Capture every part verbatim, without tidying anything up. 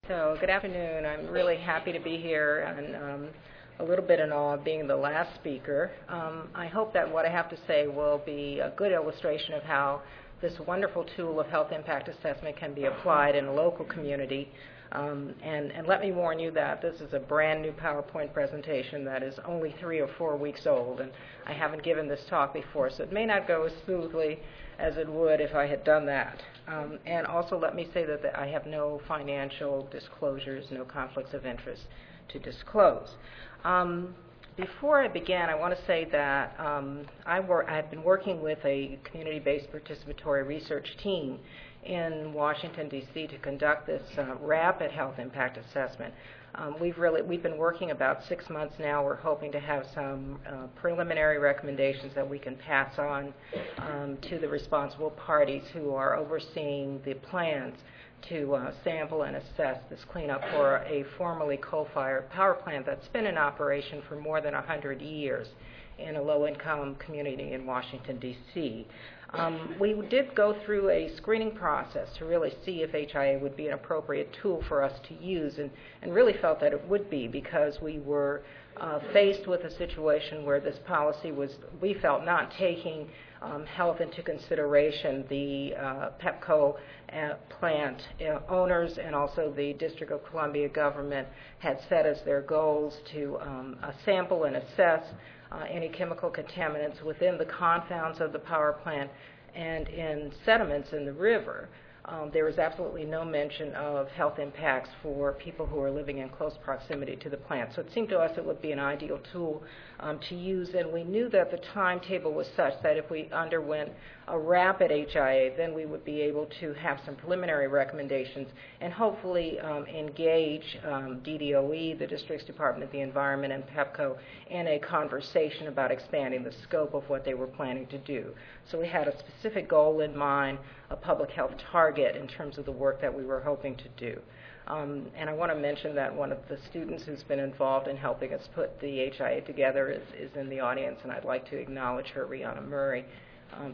So good afternoon. I'm really happy to be here and um, a little bit in awe of being the last speaker. Um, I hope that what I have to say will be a good illustration of how this wonderful tool of health impact assessment can be applied in a local community. Um, and, and let me warn you that this is a brand new PowerPoint presentation that is only three or four weeks old, and I haven't given this talk before, so it may not go as smoothly as it would if I had done that. Um, and also let me say that the, I have no financial disclosures, no conflicts of interest to disclose. Um, before I begin, I want to say that um, I wor- I've been working with a community-based participatory research team in Washington, D C to conduct this uh, rapid health impact assessment. Um, we've really we've been working about six months now. We're hoping to have some uh, preliminary recommendations that we can pass on um, to the responsible parties who are overseeing the plans to uh, sample and assess this cleanup for a formerly coal-fired power plant that's been in operation for more than one hundred years in a low-income community in Washington, D C Um, we did go through a screening process to really see if H I A would be an appropriate tool for us to use, and, and really felt that it would be, because we were uh, faced with a situation where this policy was, we felt, not taking um, health into consideration. The uh, Pepco uh, plant uh, owners and also the District of Columbia government had set as their goals to um, uh, sample and assess Uh, any chemical contaminants within the confounds of the power plant and in sediments in the river. Um, there was absolutely no mention of health impacts for people who are living in close proximity to the plant. So it seemed to us it would be an ideal tool um, to use, and we knew that the timetable was such that if we underwent a rapid H I A, then we would be able to have some preliminary recommendations and hopefully um, engage um, D D O E, the District's Department of the Environment, and Pepco in a conversation about expanding the scope of what they were planning to do. So we had a specific goal in mind, a public health target in terms of the work that we were hoping to do. Um, and I want to mention that one of the students who's been involved in helping us put the H I A together is, is in the audience, and I'd like to acknowledge her, Rihanna Murray. Um,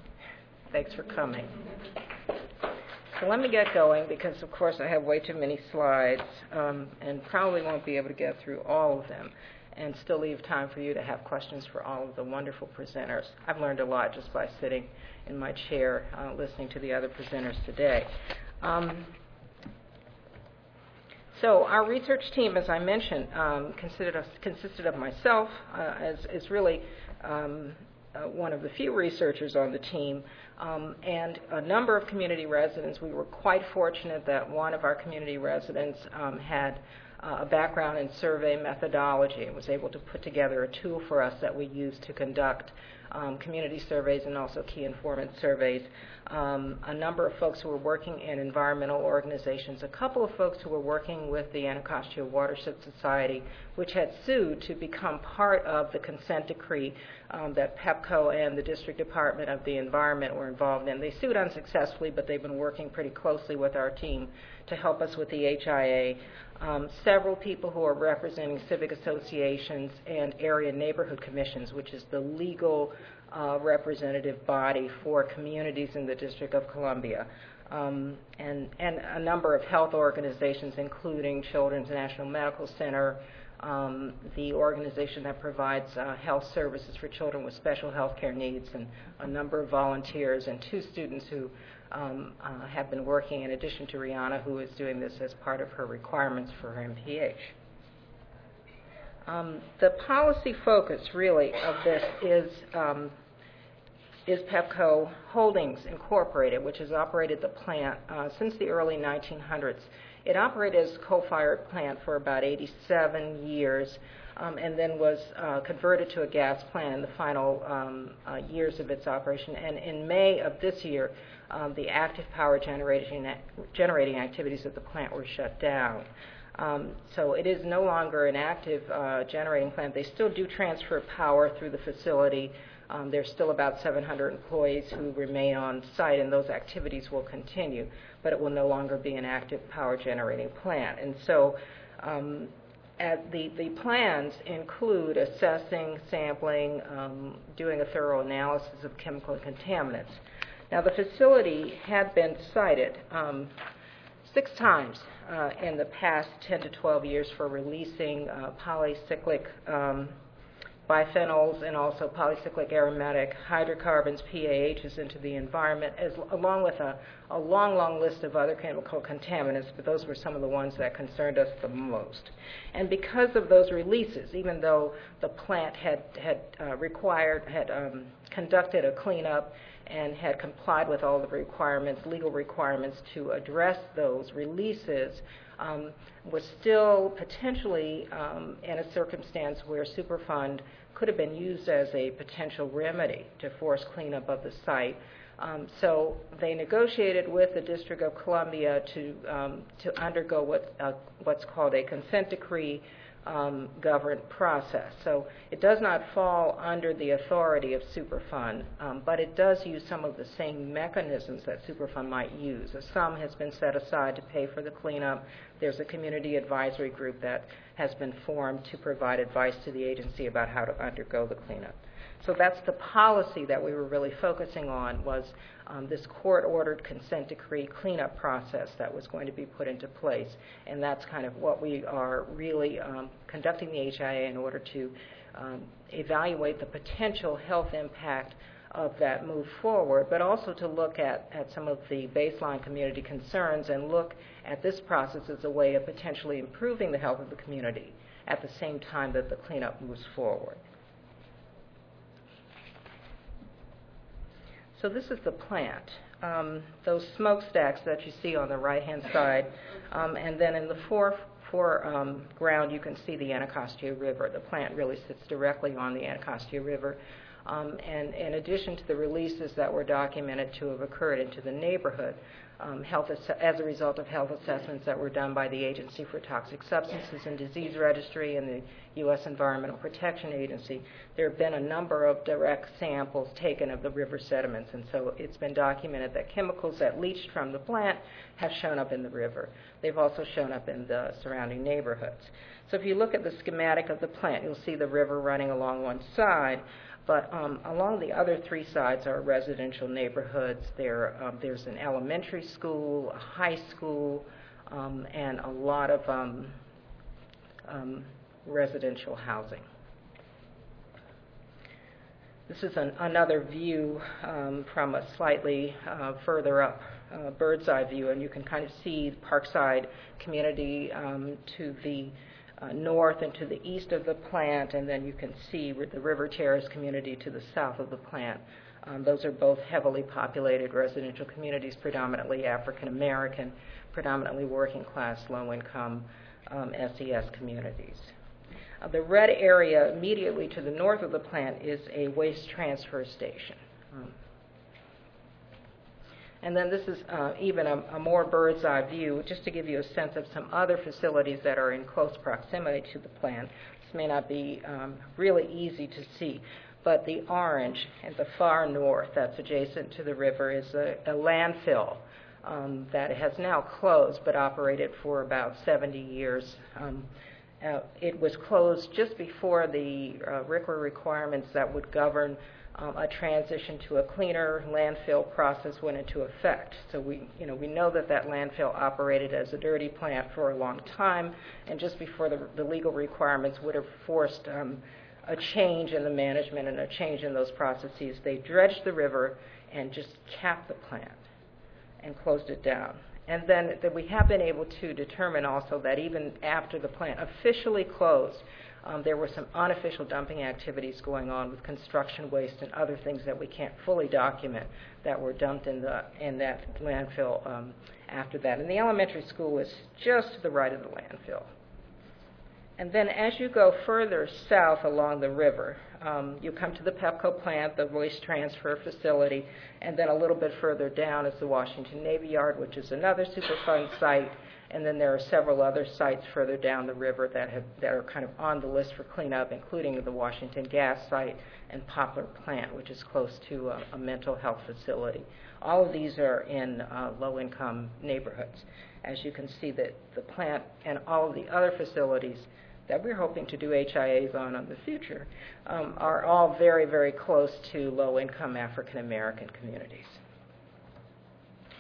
thanks for coming. So let me get going, because of course I have way too many slides um, and probably won't be able to get through all of them, and still leave time for you to have questions for all of the wonderful presenters. I've learned a lot just by sitting in my chair uh, listening to the other presenters today. Um, so our research team, as I mentioned, um, consisted, of, consisted of myself uh, as, as really um, uh, one of the few researchers on the team, um, and a number of community residents. We were quite fortunate that one of our community residents um, had Uh, a background in survey methodology and was able to put together a tool for us that we use to conduct um, community surveys and also key informant surveys. Um, a number of folks who were working in environmental organizations, a couple of folks who were working with the Anacostia Watershed Society, which had sued to become part of the consent decree um, that Pepco and the District Department of the Environment were involved in. They sued unsuccessfully, but they've been working pretty closely with our team to help us with the H I A. Um, several people who are representing civic associations and area neighborhood commissions, which is the legal uh, representative body for communities in the District of Columbia, um, and, and a number of health organizations, including Children's National Medical Center, um, the organization that provides uh, health services for children with special health care needs, and a number of volunteers, and two students who Um, uh, have been working, in addition to Rihanna, who is doing this as part of her requirements for her M P H. Um, the policy focus, really, of this is, um, is Pepco Holdings Incorporated, which has operated the plant uh, since the early nineteen hundreds. It operated as a coal-fired plant for about eighty-seven years, um, and then was uh, converted to a gas plant in the final um, uh, years of its operation. And in May of this year, Um, the active power generating, generating activities of the plant were shut down. Um, so it is no longer an active uh, generating plant. They still do transfer power through the facility. Um, there's still about seven hundred employees who remain on site, and those activities will continue, but it will no longer be an active power generating plant. And so um, at the, the plans include assessing, sampling, um, doing a thorough analysis of chemical contaminants. Now, the facility had been cited um, six times uh, in the past ten to twelve years for releasing uh, polycyclic um, biphenyls and also polycyclic aromatic hydrocarbons, P A Hs, into the environment, as, along with a, a long, long list of other chemical contaminants, but those were some of the ones that concerned us the most. And because of those releases, even though the plant had, had uh, required, had um, conducted a cleanup and had complied with all the requirements, legal requirements to address those releases, um, was still potentially um, in a circumstance where Superfund could have been used as a potential remedy to force cleanup of the site. Um, so they negotiated with the District of Columbia to um, to undergo what uh, what's called a consent decree Um, governed process. So it does not fall under the authority of Superfund, um, but it does use some of the same mechanisms that Superfund might use. A sum has been set aside to pay for the cleanup. There's a community advisory group that has been formed to provide advice to the agency about how to undergo the cleanup. So that's the policy that we were really focusing on, was um, this court-ordered consent decree cleanup process that was going to be put into place. And that's kind of what we are really um, conducting the H I A in order to um, evaluate the potential health impact of that move forward, but also to look at, at some of the baseline community concerns and look at this process as a way of potentially improving the health of the community at the same time that the cleanup moves forward. So this is the plant. Um, those smokestacks that you see on the right-hand side, um, and then in the fore, foreground um, you can see the Anacostia River. The plant really sits directly on the Anacostia River. Um, and in addition to the releases that were documented to have occurred into the neighborhood, um, health as a result of health assessments that were done by the Agency for Toxic Substances and Disease Registry and the U S Environmental Protection Agency, there have been a number of direct samples taken of the river sediments, and so it's been documented that chemicals that leached from the plant have shown up in the river. They've also shown up in the surrounding neighborhoods. So if you look at the schematic of the plant, you'll see the river running along one side, but um, along the other three sides are residential neighborhoods. There, um, there's an elementary school, a high school, um, and a lot of um, um, residential housing. This is an, another view um, from a slightly uh, further up uh, bird's eye view, and you can kind of see Parkside community um, to the Uh, north and to the east of the plant, and then you can see the River Terrace community to the south of the plant. Um, those are both heavily populated residential communities, predominantly African American, predominantly working class, low income um, S E S communities. Uh, the red area immediately to the north of the plant is a waste transfer station. Um, And then this is uh, even a, a more bird's eye view, just to give you a sense of some other facilities that are in close proximity to the plant. This may not be um, really easy to see, but the orange at the far north that's adjacent to the river is a, a landfill um, that has now closed but operated for about seventy years. Um, uh, it was closed just before the uh, R C R A requirements that would govern Um, a transition to a cleaner landfill process went into effect. So we, you know, we know that that landfill operated as a dirty plant for a long time, and just before the, the legal requirements would have forced um, a change in the management and a change in those processes, they dredged the river and just capped the plant and closed it down. And then that we have been able to determine also that even after the plant officially closed, Um, there were some unofficial dumping activities going on with construction waste and other things that we can't fully document that were dumped in the in that landfill um, after that. And the elementary school is just to the right of the landfill. And then as you go further south along the river, um, you come to the Pepco plant, the waste transfer facility, and then a little bit further down is the Washington Navy Yard, which is another Superfund site. And then there are several other sites further down the river that have that are kind of on the list for cleanup, including the Washington Gas site and Poplar Plant, which is close to a, a mental health facility. All of these are in uh, low-income neighborhoods. As you can see, that the plant and all of the other facilities that we're hoping to do H I As on in the future um, are all very, very close to low-income African American communities.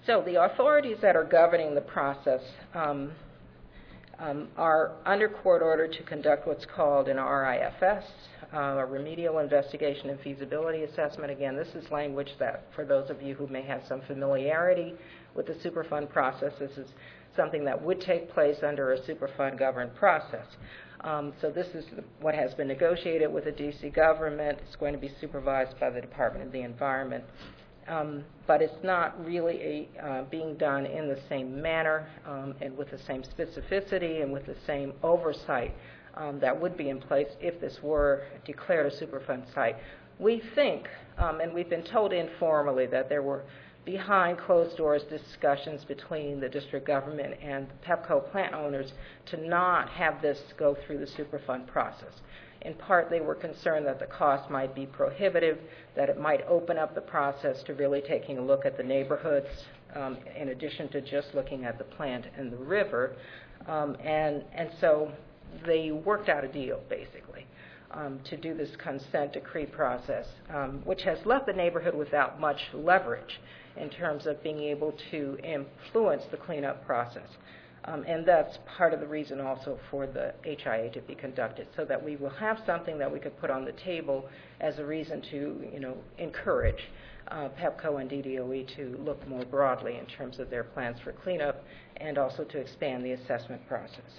So the authorities that are governing the process um, um, are under court order to conduct what's called an R I F S, uh, a remedial investigation and feasibility assessment. Again, this is language that, for those of you who may have some familiarity with the Superfund process, this is something that would take place under a Superfund governed process. Um, so this is what has been negotiated with the D C government. It's going to be supervised by the Department of the Environment. Um, but it's not really a, uh, being done in the same manner um, and with the same specificity and with the same oversight um, that would be in place if this were declared a Superfund site. We think, um, and we've been told informally, that there were behind closed doors discussions between the district government and the Pepco plant owners to not have this go through the Superfund process. In part, they were concerned that the cost might be prohibitive, that it might open up the process to really taking a look at the neighborhoods um, in addition to just looking at the plant and the river. Um, and, and so they worked out a deal, basically, um, to do this consent decree process, um, which has left the neighborhood without much leverage in terms of being able to influence the cleanup process. Um, and that's part of the reason also for the H I A to be conducted, so that we will have something that we could put on the table as a reason to, you know, encourage uh, Pepco and D D O E to look more broadly in terms of their plans for cleanup and also to expand the assessment process.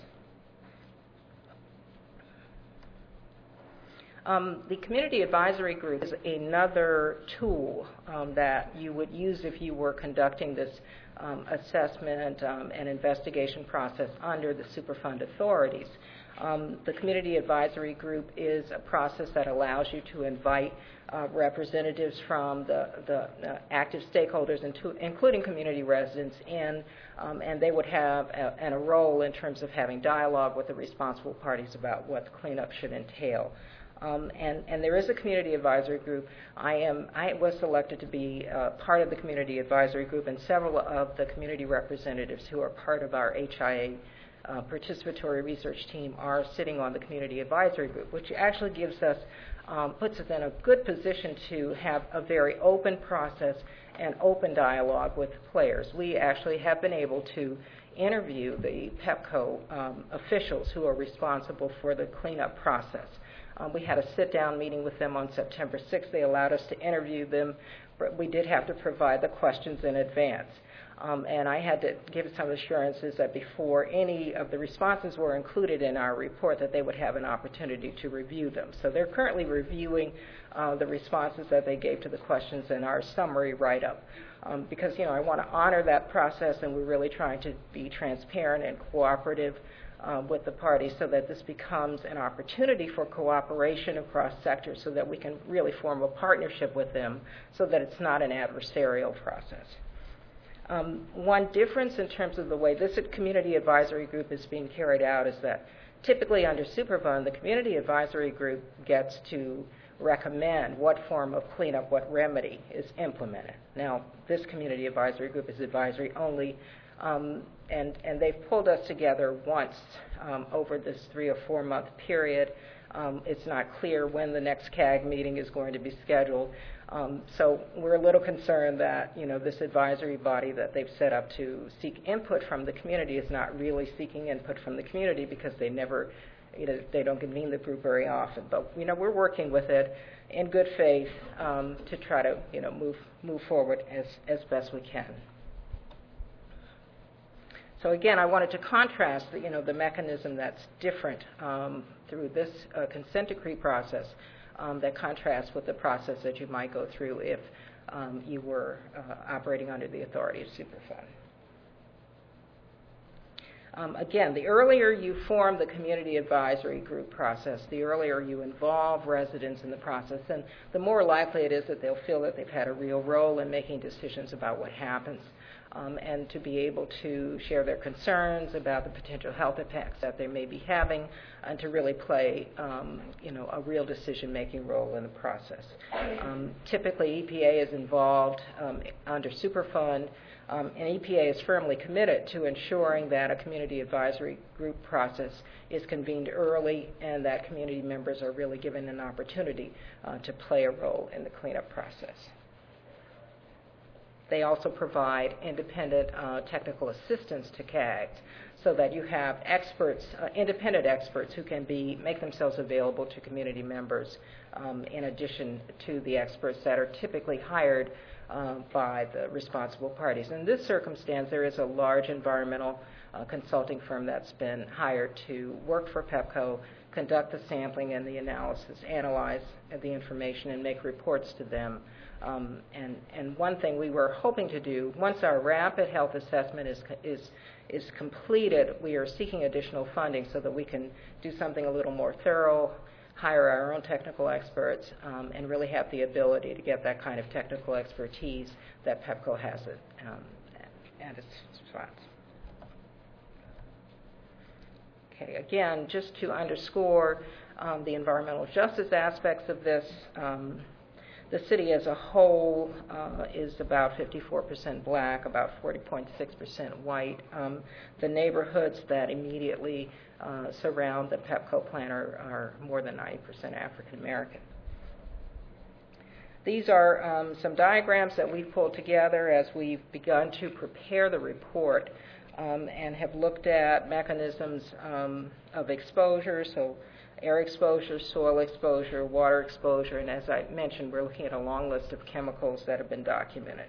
Um, the Community Advisory Group is another tool um, that you would use if you were conducting this um, assessment um, and investigation process under the Superfund authorities. Um, the Community Advisory Group is a process that allows you to invite uh, representatives from the, the uh, active stakeholders, into, including community residents, in, um, and they would have a, and a role in terms of having dialogue with the responsible parties about what the cleanup should entail. Um, and, and there is a community advisory group. I am I was selected to be uh, part of the community advisory group, and several of the community representatives who are part of our H I A uh, participatory research team are sitting on the community advisory group, which actually gives us um, puts us in a good position to have a very open process and open dialogue with players. We actually have been able to interview the Pepco um, officials who are responsible for the cleanup process. Um, we had a sit-down meeting with them on September sixth. They allowed us to interview them, but we did have to provide the questions in advance. Um, and I had to give some assurances that before any of the responses were included in our report, that they would have an opportunity to review them. So they're currently reviewing uh, the responses that they gave to the questions in our summary write-up. Um, because, you know, I want to honor that process, and we're really trying to be transparent and cooperative Um, with the parties, so that this becomes an opportunity for cooperation across sectors, so that we can really form a partnership with them, so that it's not an adversarial process. Um, one difference in terms of the way this community advisory group is being carried out is that typically under Superfund, the community advisory group gets to recommend what form of cleanup, what remedy is implemented. Now, this community advisory group is advisory only. Um, and, and they've pulled us together once um, over this three or four month period. Um, it's not clear when the next C A G meeting is going to be scheduled. Um, so we're a little concerned that, you know, this advisory body that they've set up to seek input from the community is not really seeking input from the community, because they never, you know, they don't convene the group very often. But, you know, we're working with it in good faith um, to try to, you know, move, move forward as, as best we can. So again, I wanted to contrast the, you know, the mechanism that's different um, through this uh, consent decree process um, that contrasts with the process that you might go through if um, you were uh, operating under the authority of Superfund. Um, again, the earlier you form the community advisory group process, the earlier you involve residents in the process, and the more likely it is that they'll feel that they've had a real role in making decisions about what happens. Um, and to be able to share their concerns about the potential health impacts that they may be having, and to really play, um, you know, a real decision-making role in the process. Um, typically, E P A is involved um, under Superfund, um, and E P A is firmly committed to ensuring that a community advisory group process is convened early, and that community members are really given an opportunity uh, to play a role in the cleanup process. they also provide independent uh, technical assistance to C A Gs, so that you have experts, uh, independent experts who can be make themselves available to community members um, in addition to the experts that are typically hired uh, by the responsible parties. In this circumstance, there is a large environmental uh, consulting firm that's been hired to work for PEPCO, conduct the sampling and the analysis, analyze the information, and make reports to them. Um, and, and one thing we were hoping to do, once our rapid health assessment is, is, is completed, we are seeking additional funding so that we can do something a little more thorough, hire our own technical experts, um, and really have the ability to get that kind of technical expertise that PEPCO has at, um, at its spots. Okay, again, just to underscore um, the environmental justice aspects of this, um, the city as a whole uh, is about fifty-four percent black, about forty point six percent white. Um, the neighborhoods that immediately uh, surround the PEPCO plant are, are more than ninety percent African American. These are um, some diagrams that we've pulled together as we've begun to prepare the report. Um, and have looked at mechanisms um, of exposure, so air exposure, soil exposure, water exposure, and as I mentioned, we're looking at a long list of chemicals that have been documented.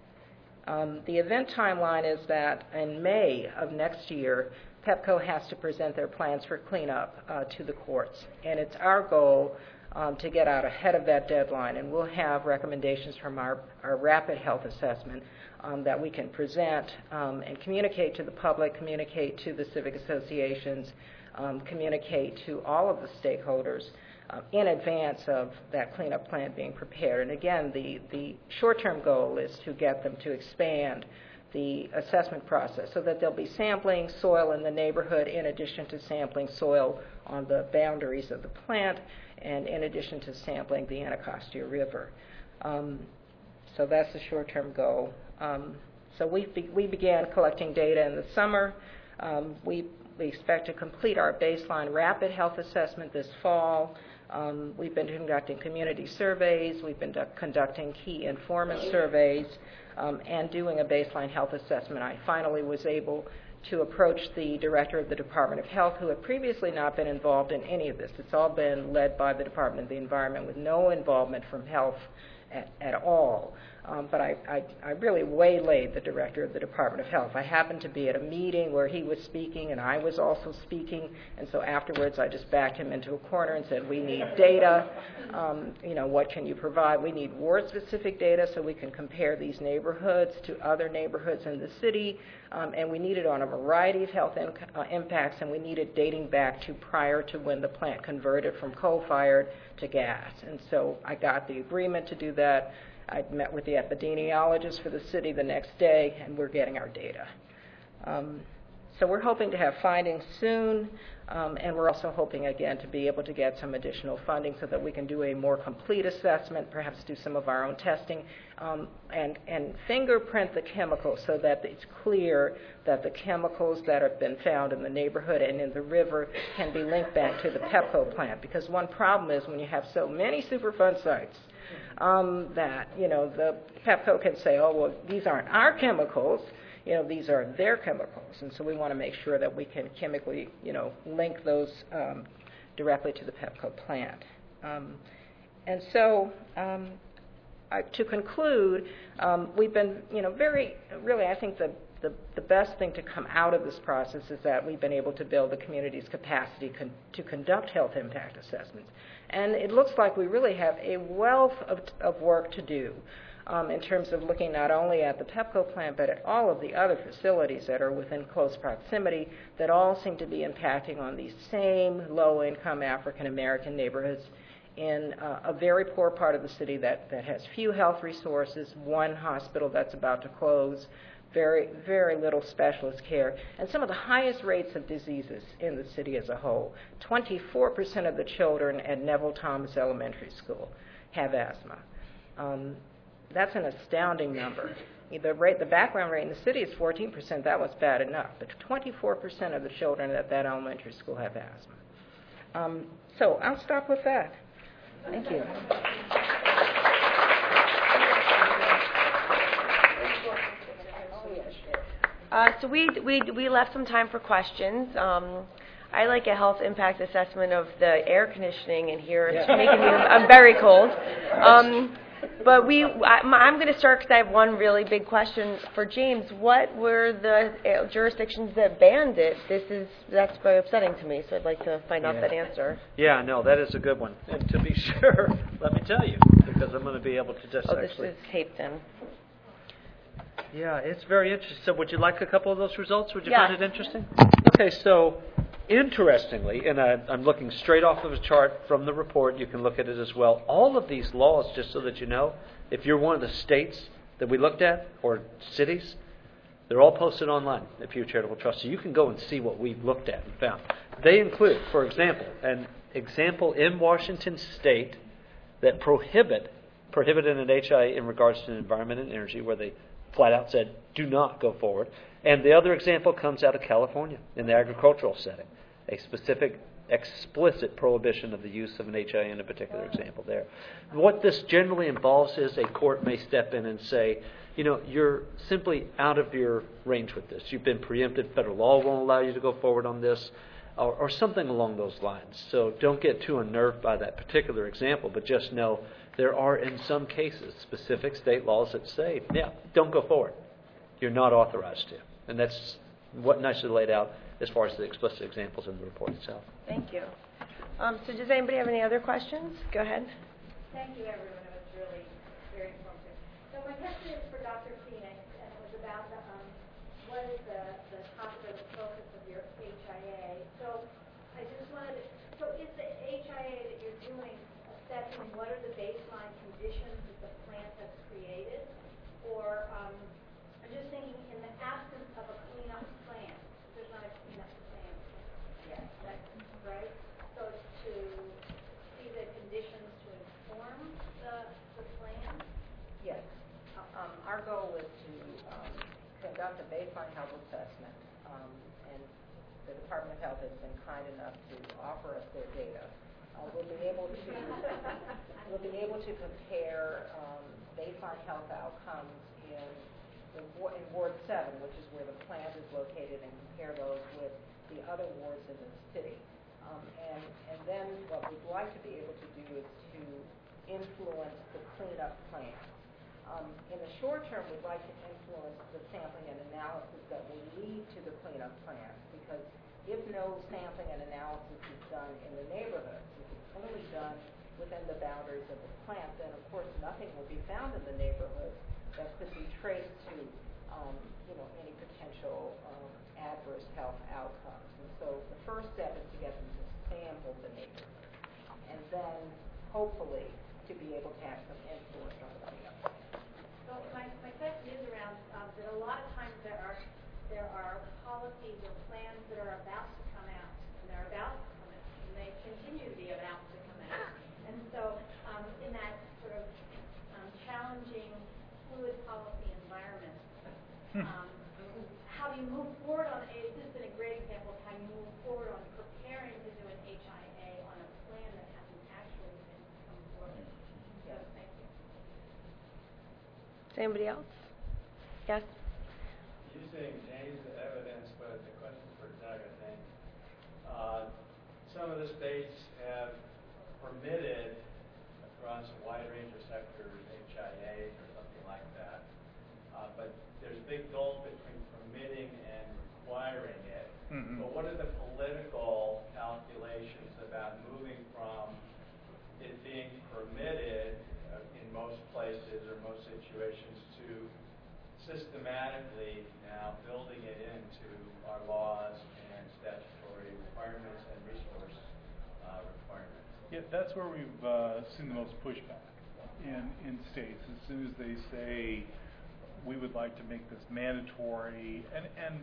Um, the event timeline is that in May of next year, PEPCO has to present their plans for cleanup uh, to the courts, and it's our goal um, to get out ahead of that deadline, and we'll have recommendations from our, our rapid health assessment Um, that we can present um, and communicate to the public, communicate to the civic associations, um, communicate to all of the stakeholders uh, in advance of that cleanup plan being prepared. And again, the, the short-term goal is to get them to expand the assessment process so that they'll be sampling soil in the neighborhood in addition to sampling soil on the boundaries of the plant and in addition to sampling the Anacostia River. Um, so that's the short-term goal. Um, so we, be, we began collecting data in the summer. Um, we, we expect to complete our baseline rapid health assessment this fall. Um, we've been conducting community surveys. We've been conducting key informant surveys um, and doing a baseline health assessment. I finally was able to approach the director of the Department of Health, who had previously not been involved in any of this. It's all been led by the Department of the Environment with no involvement from health at, at all. Um, but I, I, I really waylaid the director of the Department of Health. I happened to be at a meeting where he was speaking and I was also speaking, and so afterwards I just backed him into a corner and said, we need data. Um, you know, what can you provide? We need ward-specific data so we can compare these neighborhoods to other neighborhoods in the city, um, and we need it on a variety of health in, uh, impacts, and we need it dating back to prior to when the plant converted from coal-fired to gas. And so I got the agreement to do that. I met with the epidemiologist for the city the next day, and we're getting our data. Um, so we're hoping to have findings soon, um, and we're also hoping, again, to be able to get some additional funding so that we can do a more complete assessment, perhaps do some of our own testing, um, and, and fingerprint the chemicals so that it's clear that the chemicals that have been found in the neighborhood and in the river can be linked back to the PEPCO plant. Because one problem is when you have so many Superfund sites, Um, that, you know, the PEPCO can say, oh, well, these aren't our chemicals, you know, these are their chemicals. And so we want to make sure that we can chemically, you know, link those um, directly to the PEPCO plant. Um, and so um, I, to conclude, um, we've been, you know, very, really, I think the, the, the best thing to come out of this process is that we've been able to build the community's capacity con- to conduct health impact assessments. And it looks like we really have a wealth of, of work to do um, in terms of looking not only at the PEPCO plant, but at all of the other facilities that are within close proximity that all seem to be impacting on these same low-income African-American neighborhoods in uh, a very poor part of the city that, that has few health resources, one hospital that's about to close, very, very little specialist care, and some of the highest rates of diseases in the city as a whole. twenty-four percent of the children at Neville Thomas Elementary School have asthma. Um, that's an astounding number. The, rate, the background rate in the city is fourteen percent. That was bad enough, but twenty-four percent of the children at that elementary school have asthma. Um, so I'll stop with that. Thank you. Uh, so we, we, we left some time for questions. Um, I like a health impact assessment of the air conditioning in here. It's Yeah. making me, I'm very cold. Um, but we, I, I'm going to start because I have one really big question for James. What were the jurisdictions that banned it? This is, that's very upsetting to me, so I'd like to find yeah. out that answer. Yeah, no, that is a good one. And to be sure, let me tell you, because I'm going to be able to just oh, this actually... is taped in. Yeah, it's very interesting. So would you like a couple of those results? Would you yeah. find it interesting? Okay, so interestingly, and I, I'm looking straight off of a chart from the report, you can look at it as well. All of these laws, just so that you know, if you're one of the states that we looked at, or cities, they're all posted online at Pew Charitable Trust. So you can go and see what we've looked at and found. They include, for example, an example in Washington State that prohibit prohibited an H I A in regards to environment and energy, where they flat out said, do not go forward. And the other example comes out of California in the agricultural setting, a specific explicit prohibition of the use of an H I A in a particular example there. What this generally involves is a court may step in and say, you know, you're simply out of your range with this. You've been preempted. Federal law won't allow you to go forward on this, or, or something along those lines. So don't get too unnerved by that particular example, but just know there are, in some cases, specific state laws that say, yeah, don't go forward. You're not authorized to. And that's what nicely laid out as far as the explicit examples in the report itself. Thank you. Um, so does anybody have any other questions? Go ahead. Thank you, everyone. It was really very informative. So my question is for Doctor Phoenix, and it was about the, um, what is the, the topic or the focus of your H I A. So I just wanted to, so is the H I A that you're doing assessing what are the baseline conditions that the plant has created? Or um, I'm just thinking in the absence of a cleanup plan, there's not a cleanup plan yet, that's right? So it's to see the conditions to inform the, the plan? Yes. Um, our goal is to um, conduct a baseline health assessment, um, and the Department of Health has been kind enough to offer us their data. Uh, we'll be able to we'll be able to compare um, baseline health outcomes in, the, in Ward seven, which is where the plant is located, and compare those with the other wards in the city. Um, and, and then what we'd like to be able to do is to influence the cleanup plan. Um, in the short term, we'd like to influence the sampling and analysis that will lead to the cleanup plan, because if no sampling and analysis is done in the neighborhoods, if it's only done within the boundaries of the plant, then of course nothing will be found in the neighborhood that could be traced to um, you know, any potential um, adverse health outcomes. And so the first step is to get them to sample the neighborhood, and then hopefully to be able to have some influence on the cleanup plan. So my, my question is around um, that a lot of times there are there are policies or plans that are about to come out, and they're about to come out, and they continue to be about to come out. And so um, in that sort of um, challenging, fluid policy environment, um, how do you move forward on a, this has been a great example of how you move forward on preparing to do an H I A on a plan that hasn't actually been come forward. So thank you. Is anybody else? Yes? Using James' evidence, but the question's for Doug, I think. Uh, some of the states have permitted across a wide range of sectors H I As or something like that. Uh, but there's a big gulf between permitting and requiring it. Mm-hmm. But what are the political calculations about moving from it being permitted uh, in most places or most situations to systematically now building it into our laws and statutory requirements and resource uh, requirements? Yeah, that's where we've uh, seen the most pushback in, in states. As soon as they say, we would like to make this mandatory, and and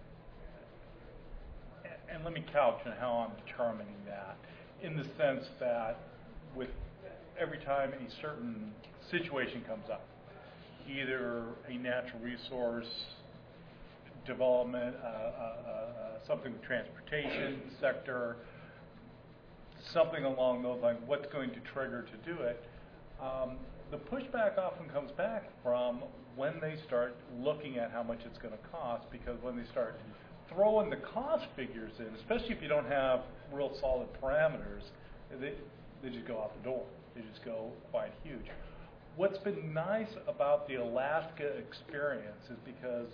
and let me couch on how I'm determining that, in the sense that with every time a certain situation comes up, either a natural resource development, uh, uh, uh, something with transportation sector, something along those lines, what's going to trigger to do it, um, the pushback often comes back from when they start looking at how much it's going to cost, because when they start throwing the cost figures in, especially if you don't have real solid parameters, they, they just go out the door. They just go quite huge. What's been nice about the Alaska experience is because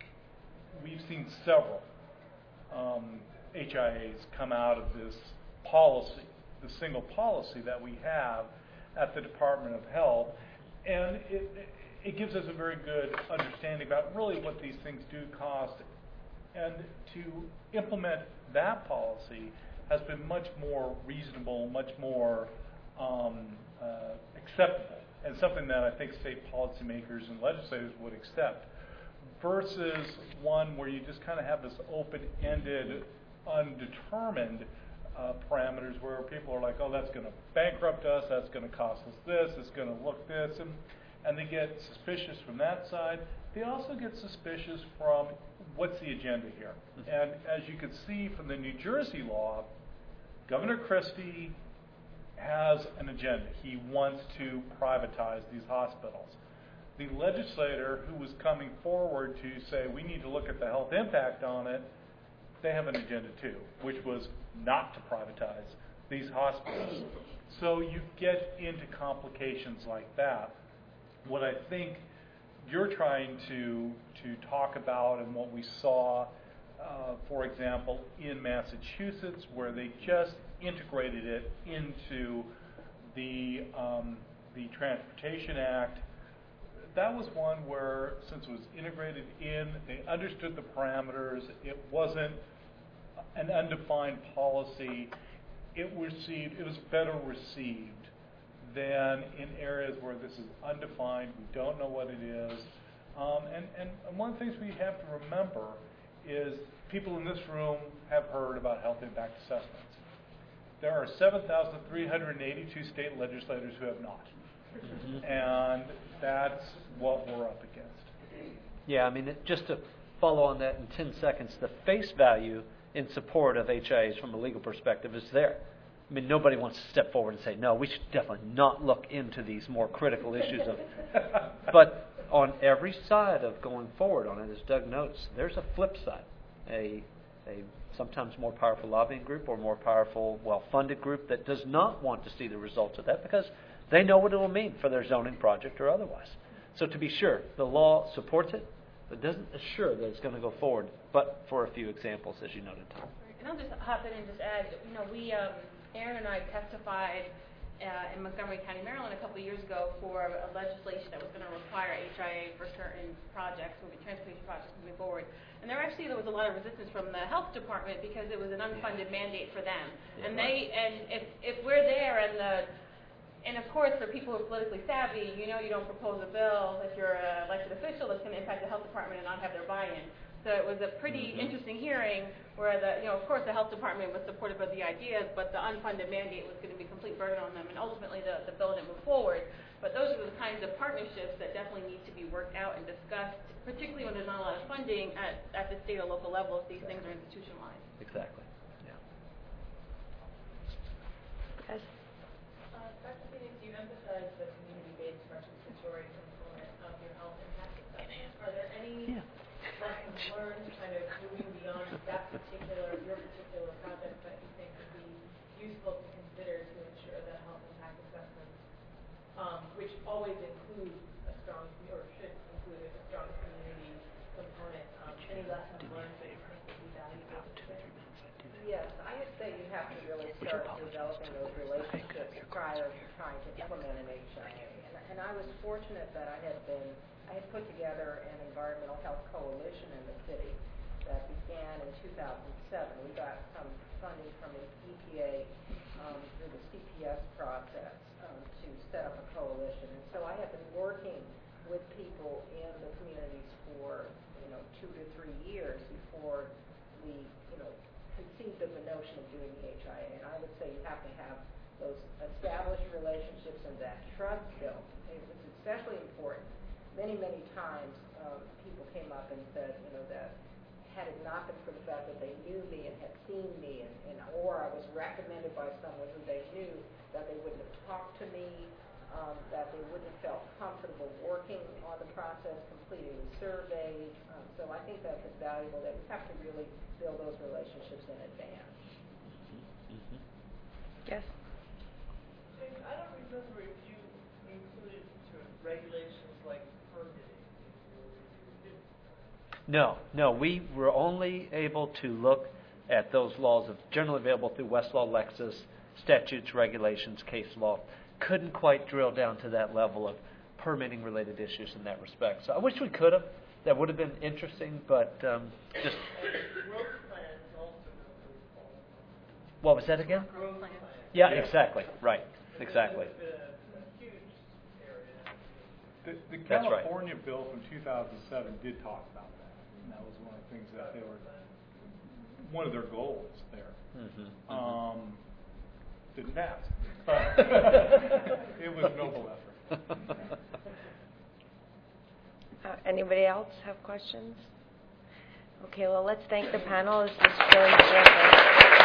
we've seen several um, H I As come out of this policy, the single policy that we have at the Department of Health, and it, it gives us a very good understanding about really what these things do cost, and to implement that policy has been much more reasonable, much more um, uh, acceptable, and something that I think state policymakers and legislators would accept, versus one where you just kind of have this open-ended, undetermined uh, parameters where people are like, oh, that's going to bankrupt us, that's going to cost us this, it's going to look this, and, and they get suspicious from that side. They also get suspicious from what's the agenda here. And as you can see from the New Jersey law, Governor Christie has an agenda. He wants to privatize these hospitals. The legislator who was coming forward to say we need to look at the health impact on it, they have an agenda too, which was not to privatize these hospitals. So you get into complications like that. What I think you're trying to to talk about, and what we saw, uh, for example, in Massachusetts, where they just integrated it into the um, the Transportation Act. That was one where, since it was integrated in, they understood the parameters. It wasn't an undefined policy. It received, it was better received than in areas where this is undefined. We don't know what it is. Um, and, and, and one of the things we have to remember is people in this room have heard about health impact assessments. There are seven thousand three hundred eighty-two state legislators who have not. Mm-hmm. And that's what we're up against. Yeah, I mean, it, just to follow on that in ten seconds, the face value in support of H I As from a legal perspective is there. I mean, nobody wants to step forward and say, no, we should definitely not look into these more critical issues. Of, but on every side of going forward on it, as Doug notes, there's a flip side, a, a sometimes more powerful lobbying group or more powerful, well-funded group that does not want to see the results of that because they know what it will mean for their zoning project or otherwise. So to be sure, the law supports it, but doesn't assure that it's going to go forward, but for a few examples, as you noted, Tom. And I'll just hop in and just add, you know, we, um, Aaron and I testified uh, in Montgomery County, Maryland a couple of years ago for a legislation that was going to require H I A for certain projects, moving transportation projects moving forward. And there actually there was a lot of resistance from the health department because it was an unfunded mandate for them. And they and if if we're there and the and of course for people who are politically savvy, you know you don't propose a bill if you're an elected official that's going to impact the health department and not have their buy-in. So it was a pretty mm-hmm. interesting hearing where the, you know, of course the health department was supportive of the ideas, but the unfunded mandate was going to be a complete burden on them, and ultimately the, the bill didn't move forward. But those are the kinds of partnerships that definitely need to be worked out and discussed, particularly when there's not a lot of funding at, at the state or local level if these things are institutionalized. Exactly. Yeah. Yes. Uh, Doctor Phoenix, you emphasized the community-based participatory component of your health impact assessment. Are there any yeah. lessons learned kind of moving beyond that particular, your particular project that you think would be useful to consider to ensure that health impact assessments, um, which always include a strong, or should include a strong community component, um, any lessons learned that you think would be valuable? Yes, I would say you have to really start developing those relationships prior to trying to implement an H I A. And, and I was fortunate that I had been, I had put together an environmental health coalition in the city that began in two thousand seven. We got some funding from the E P A um, through the C P S process um, to set up a coalition. And so I have been working with people in the communities for, you know, two to three years before we, you know, conceived of the notion of doing the H I A. And I would say you have to have those established relationships and that trust built. It was especially important. Many, many times um, people came up and said, you know, that had it not been for the fact that they knew me and had seen me, and, and or I was recommended by someone who they knew, that they wouldn't have talked to me. um, that they wouldn't have felt comfortable working on the process, completing the surveys. Um, so I think that's valuable, that we have to really build those relationships in advance. Mm-hmm. Yes. James, I don't remember if you included sort of regulations like permitting. No, no, we were only able to look at those laws of generally available through Westlaw, Lexis, statutes, regulations, case law. Couldn't quite drill down to that level of permitting related issues in that respect. So I wish we could have. That would have been interesting, but um, just. Growth plans also include. What was that again? Growth plans. Yeah, Yeah. exactly. Right. Exactly. It's a, a huge area. The, the That's right. California bill from two thousand seven did talk about that, and that was one of the things that they were, one of their goals there. Mm-hmm. Mm-hmm. Um, didn't pass, but it was a noble effort. Uh, anybody else have questions? Okay, well, let's thank the panel. This was really terrific.